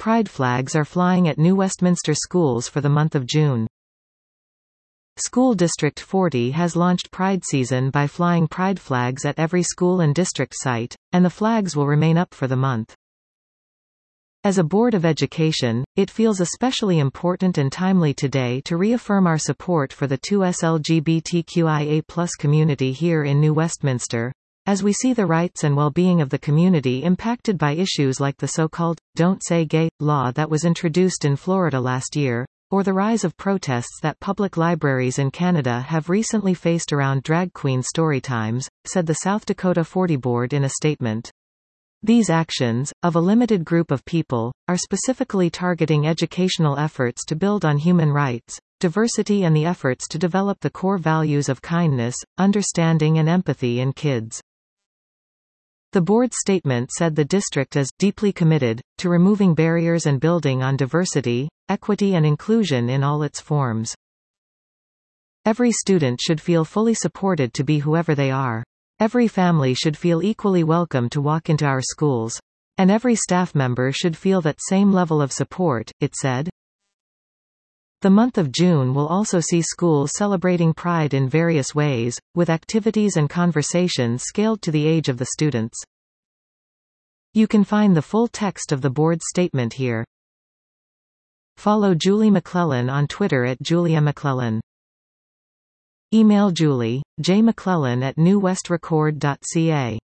Pride flags are flying at New Westminster schools for the month of June. School District 40 has launched Pride season by flying Pride flags at every school and district site, and the flags will remain up for the month. As a Board of Education, it feels especially important and timely today to reaffirm our support for the 2S LGBTQIA+ community here in New Westminster, as we see the rights and well-being of the community impacted by issues like the so-called "Don't Say Gay" law that was introduced in Florida last year, or the rise of protests that public libraries in Canada have recently faced around drag queen story times, said the South Dakota 40 Board in a statement. These actions, of a limited group of people, are specifically targeting educational efforts to build on human rights, diversity and the efforts to develop the core values of kindness, understanding and empathy in kids. The board statement said the district is deeply committed to removing barriers and building on diversity, equity and inclusion in all its forms. Every student should feel fully supported to be whoever they are. Every family should feel equally welcome to walk into our schools. And every staff member should feel that same level of support, it said. The month of June will also see schools celebrating Pride in various ways, with activities and conversations scaled to the age of the students. You can find the full text of the board statement here. Follow Julie McClellan on Twitter at Julia McClellan. Email Julie, jmcclellan@newwestrecord.ca.